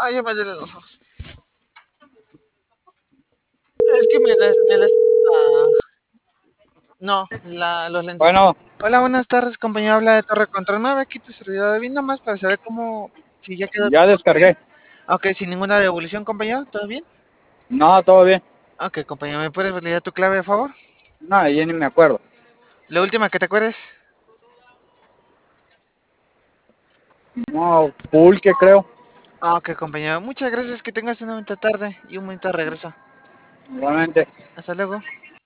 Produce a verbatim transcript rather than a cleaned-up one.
ya me duelen los ojos. Es que me las, me las, ah, no, la, los lentes. Bueno, Hola, buenas tardes, compañero. Habla de Torre Control nueve. Aquí tu servidor. Vine nomás para saber cómo, si ya quedó ya todo bien. descargué. Ok, sin ninguna devolución, compañero. ¿Todo bien? No, todo bien. Ok, compañero, ¿me puedes validar tu clave, de favor? No, ya ni me acuerdo. La última que te acuerdes. No, pulque creo. Ah, ok, compañero. Muchas gracias. Que tengas una bonita tarde y un bonito regreso. Igualmente. Hasta luego.